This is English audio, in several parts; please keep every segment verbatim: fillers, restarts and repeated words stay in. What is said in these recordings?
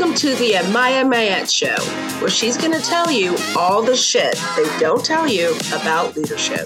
Welcome to the Amaya Mayette Show, where she's going to tell you all the shit they don't tell you about leadership.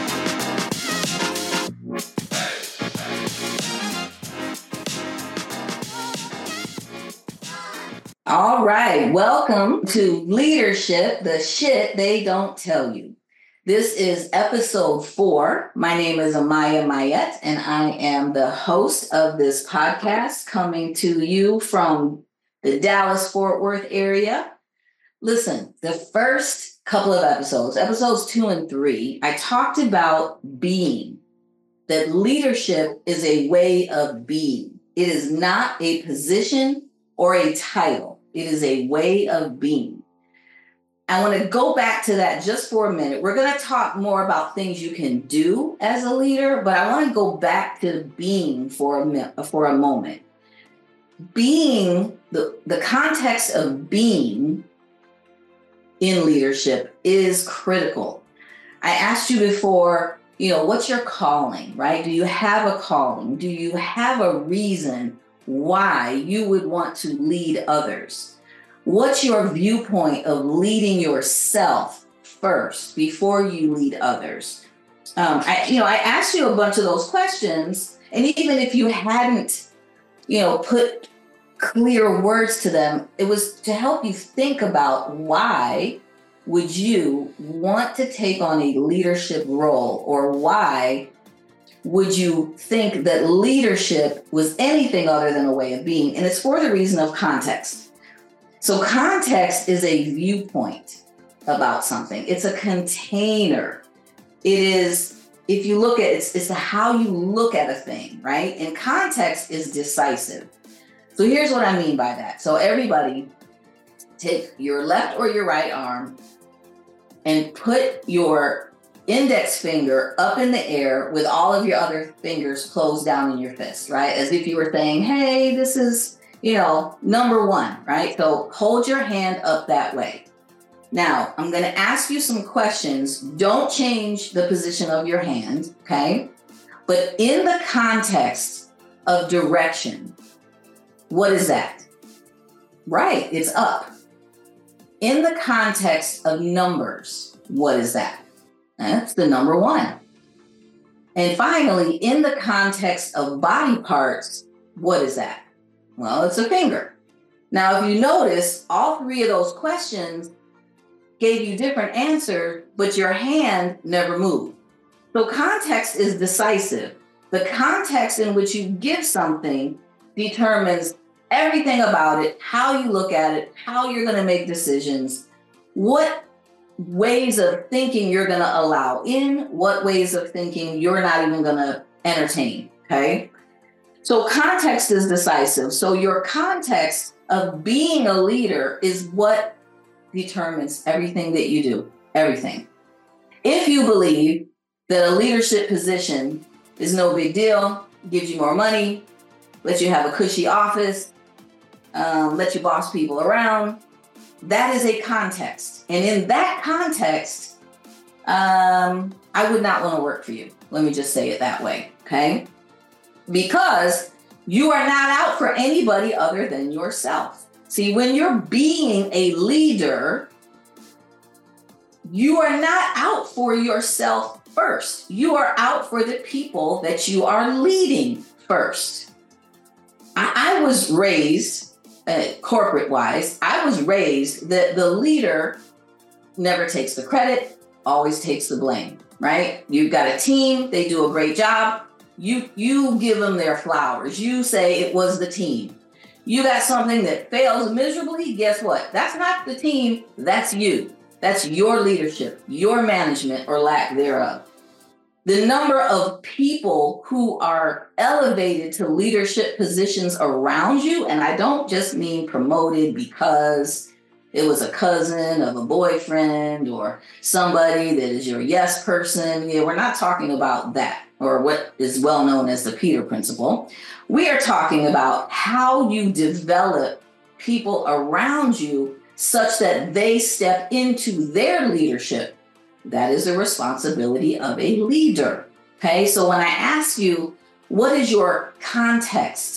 All right, welcome to Leadership, the shit they don't tell you. This is episode four. My name is Amaya Mayette, and I am the host of this podcast coming to you from the Dallas-Fort Worth area. Listen, the first couple of episodes, episodes two and three, I talked about being, that leadership is a way of being. It is not a position or a title. It is a way of being. I want to go back to that just for a minute. We're going to talk more about things you can do as a leader, but I want to go back to being for a, for a moment. Being, the, the context of being in leadership is critical. I asked you before, you know, what's your calling, right? Do you have a calling? Do you have a reason why you would want to lead others? What's your viewpoint of leading yourself first before you lead others? Um, I, you know, I asked you a bunch of those questions, and even if you hadn't, you know, put clear words to them, it was to help you think about why would you want to take on a leadership role, or why would you think that leadership was anything other than a way of being? And it's for the reason of context. So context is a viewpoint about something. It's a container. It is, if you look at it, it's, it's how you look at a thing, right? And context is decisive. So here's what I mean by that. So everybody take your left or your right arm and put your index finger up in the air with all of your other fingers closed down in your fist, right? As if you were saying, hey, this is, you know, number one, right? So hold your hand up that way. Now, I'm going to ask you some questions. Don't change the position of your hand, okay? But in the context of direction, what is that? Right, it's up. In the context of numbers, what is that? That's the number one. And finally, in the context of body parts, what is that? Well, it's a finger. Now, if you notice, all three of those questions gave you different answers, but your hand never moved. So context is decisive. The context in which you give something determines everything about it, how you look at it, how you're going to make decisions, what ways of thinking you're going to allow in, what ways of thinking you're not even going to entertain, okay? So context is decisive. So your context of being a leader is what determines everything that you do, everything. If you believe that a leadership position is no big deal, gives you more money, lets you have a cushy office, um, lets you boss people around, that is a context. And in that context, um, I would not want to work for you. Let me just say it that way, okay? Because you are not out for anybody other than yourself. See, when you're being a leader, you are not out for yourself first. You are out for the people that you are leading first. I, I was raised, uh, corporate-wise, I was raised that the leader never takes the credit, always takes the blame, right? You've got a team, they do a great job. You, you give them their flowers. You say it was the team. You got something that fails miserably, guess what? That's not the team, that's you. That's your leadership, your management, or lack thereof. The number of people who are elevated to leadership positions around you, and I don't just mean promoted because it was a cousin of a boyfriend or somebody that is your yes person. Yeah, we're not talking about that, or what is well known as the Peter Principle. We are talking about how you develop people around you such that they step into their leadership. That is the responsibility of a leader. Okay, so when I ask you, what is your context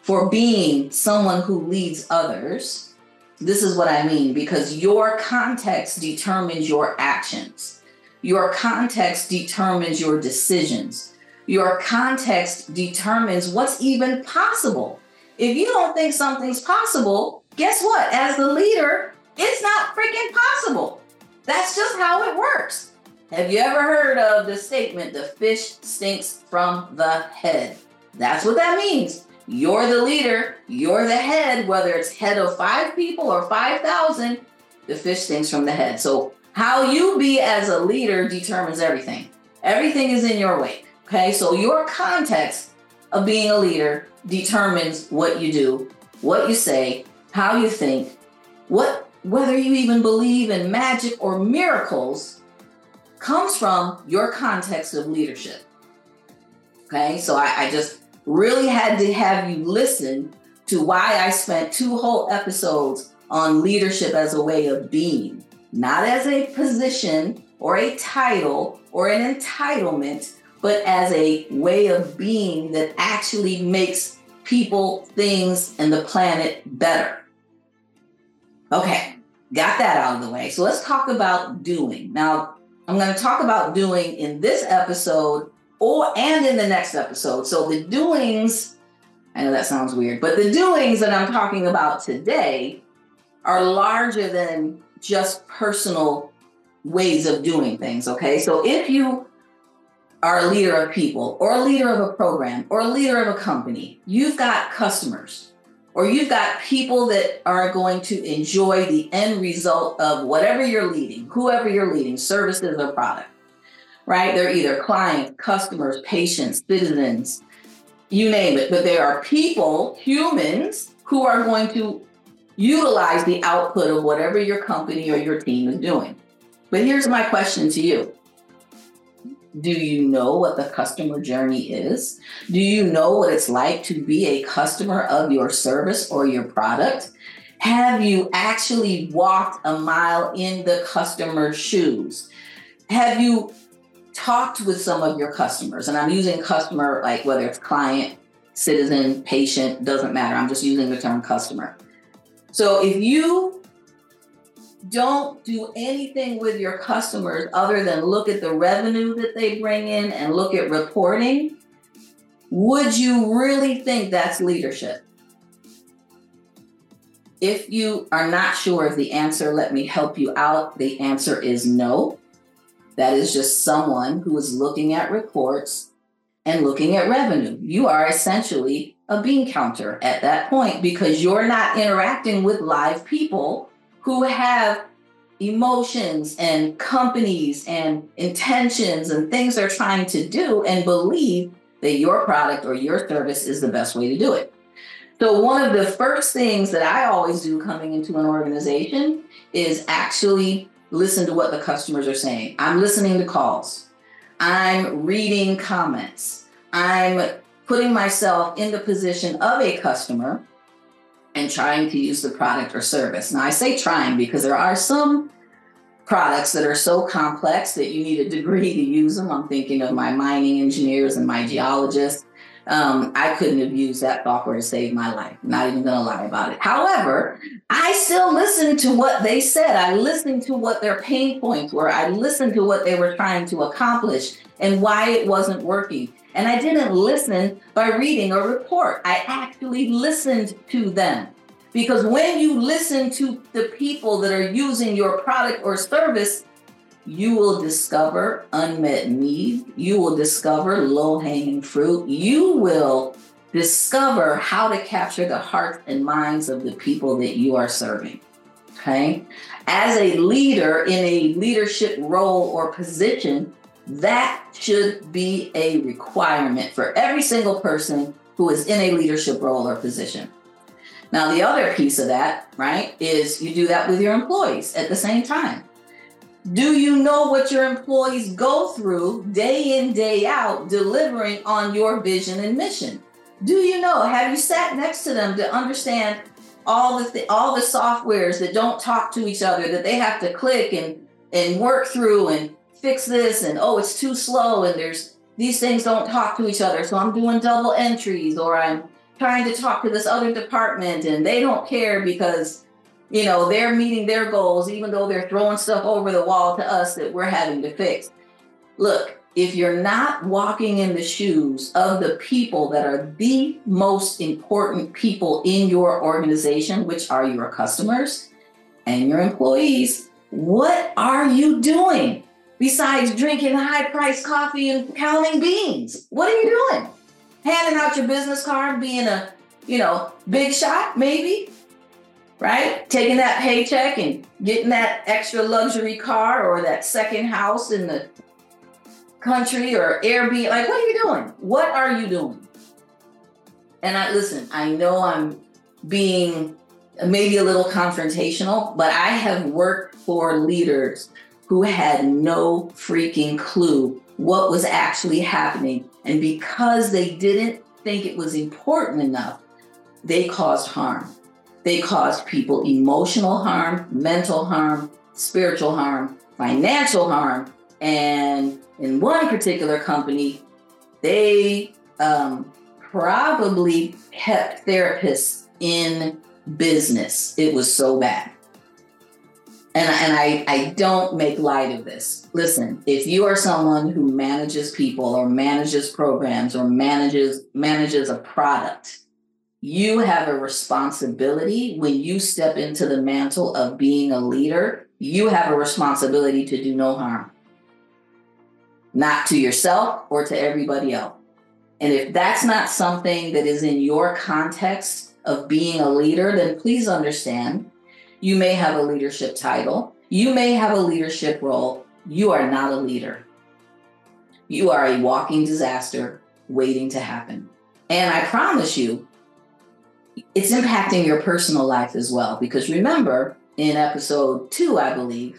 for being someone who leads others, this is what I mean, because your context determines your actions. Your context determines your decisions. Your context determines what's even possible. If you don't think something's possible, guess what? As the leader, it's not freaking possible. That's just how it works. Have you ever heard of the statement, the fish stinks from the head? That's what that means. You're the leader, you're the head, whether it's head of five people or five thousand, the fish stinks from the head. So how you be as a leader determines everything. Everything is in your wake, okay? So your context of being a leader determines what you do, what you say, how you think, what, whether you even believe in magic or miracles comes from your context of leadership. Okay, so I, I just really had to have you listen to why I spent two whole episodes on leadership as a way of being, not as a position or a title or an entitlement, but as a way of being that actually makes people, things, and the planet better. Okay, got that out of the way. So let's talk about doing. Now, I'm going to talk about doing in this episode or and in the next episode. So the doings, I know that sounds weird, but the doings that I'm talking about today are larger than just personal ways of doing things, okay? So if you are a leader of people or a leader of a program or a leader of a company, you've got customers or you've got people that are going to enjoy the end result of whatever you're leading, whoever you're leading, services or product, right? They're either clients, customers, patients, citizens, you name it. But there are people, humans, who are going to utilize the output of whatever your company or your team is doing. But here's my question to you. Do you know what the customer journey is? Do you know what it's like to be a customer of your service or your product? Have you actually walked a mile in the customer's shoes? Have you talked with some of your customers? And I'm using customer, like whether it's client, citizen, patient, doesn't matter. I'm just using the term customer. So if you don't do anything with your customers other than look at the revenue that they bring in and look at reporting, would you really think that's leadership? If you are not sure of the answer, let me help you out. The answer is no. That is just someone who is looking at reports and looking at revenue. You are essentially a bean counter at that point because you're not interacting with live people who have emotions and companies and intentions and things they're trying to do and believe that your product or your service is the best way to do it. So one of the first things that I always do coming into an organization is actually listen to what the customers are saying. I'm listening to calls. I'm reading comments. I'm putting myself in the position of a customer and trying to use the product or service. Now, I say trying because there are some products that are so complex that you need a degree to use them. I'm thinking of my mining engineers and my geologists. Um, I couldn't have used that software to save my life. Not even going to lie about it. However, I still listened to what they said. I listened to what their pain points were. I listened to what they were trying to accomplish and why it wasn't working. And I didn't listen by reading a report. I actually listened to them. Because when you listen to the people that are using your product or service, you will discover unmet need. You will discover low-hanging fruit. You will discover how to capture the hearts and minds of the people that you are serving. Okay? As a leader in a leadership role or position, that should be a requirement for every single person who is in a leadership role or position. Now, the other piece of that, right, is you do that with your employees at the same time. Do you know what your employees go through day in, day out, delivering on your vision and mission? Do you know? Have you sat next to them to understand all the th- all the softwares that don't talk to each other, that they have to click and, and work through and fix this, and oh, it's too slow, and there's these things don't talk to each other, so I'm doing double entries, or I'm trying to talk to this other department and they don't care because, you know, they're meeting their goals, even though they're throwing stuff over the wall to us that we're having to fix. Look, if you're not walking in the shoes of the people that are the most important people in your organization, which are your customers and your employees, what are you doing besides drinking high-priced coffee and counting beans? What are you doing? Handing out your business card, being a, you know, big shot, maybe, right? Taking that paycheck and getting that extra luxury car or that second house in the country or Airbnb. Like, what are you doing? What are you doing? And I listen, I know I'm being maybe a little confrontational, but I have worked for leaders who had no freaking clue what was actually happening. And because they didn't think it was important enough, they caused harm. They caused people emotional harm, mental harm, spiritual harm, financial harm. And in one particular company, they um, probably kept therapists in business. It was so bad. And, and I, I don't make light of this. Listen, if you are someone who manages people or manages programs or manages manages a product, you have a responsibility when you step into the mantle of being a leader. You have a responsibility to do no harm, not to yourself or to everybody else. And if that's not something that is in your context of being a leader, then please understand, you may have a leadership title. You may have a leadership role. You are not a leader. You are a walking disaster waiting to happen. And I promise you, it's impacting your personal life as well. Because remember, in episode two, I believe,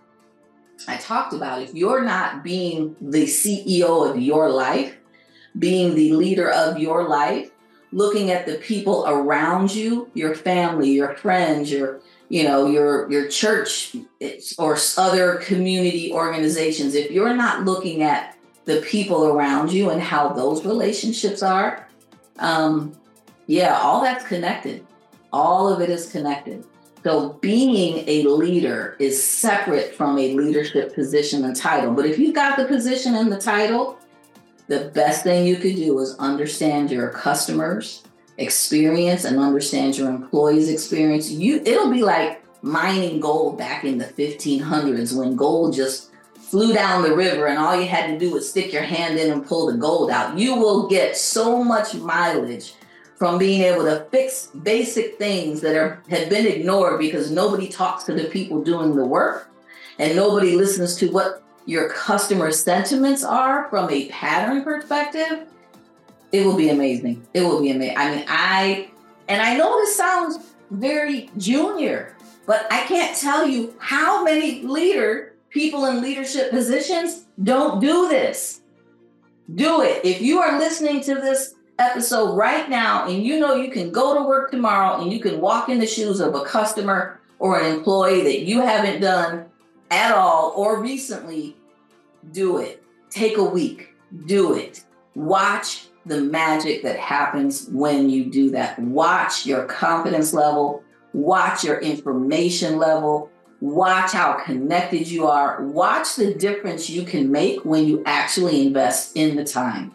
I talked about if you're not being the C E O of your life, being the leader of your life, looking at the people around you, your family, your friends, your you know, your your church or other community organizations, if you're not looking at the people around you and how those relationships are, um, yeah, all that's connected. All of it is connected. So being a leader is separate from a leadership position and title. But if you've got the position and the title, the best thing you could do is understand your customers' experience and understand your employees' experience. You, it'll be like mining gold back in the fifteen hundreds when gold just flew down the river and all you had to do was stick your hand in and pull the gold out. You will get so much mileage from being able to fix basic things that are have been ignored because nobody talks to the people doing the work and nobody listens to what your customer sentiments are from a pattern perspective. It will be amazing. It will be amazing. I mean, I, and I know this sounds very junior, but I can't tell you how many leader people in leadership positions don't do this. Do it. If you are listening to this episode right now and you know you can go to work tomorrow and you can walk in the shoes of a customer or an employee that you haven't done at all or recently, do it. Take a week. Do it. Watch the magic that happens when you do that. Watch your confidence level. Watch your information level. Watch how connected you are. Watch the difference you can make when you actually invest in the time.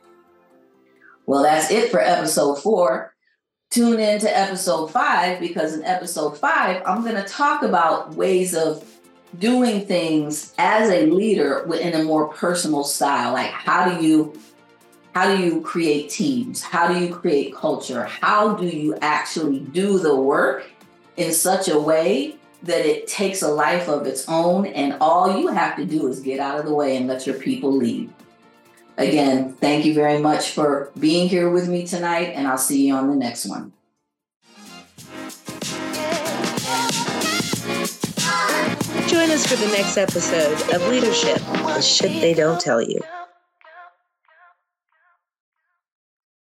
Well, that's it for episode four. Tune in to episode five because in episode five, I'm going to talk about ways of doing things as a leader in a more personal style. Like how do you How do you create teams? How do you create culture? How do you actually do the work in such a way that it takes a life of its own and all you have to do is get out of the way and let your people lead? Again, thank you very much for being here with me tonight, and I'll see you on the next one. Join us for the next episode of Leadership, the Shit They Don't Tell You.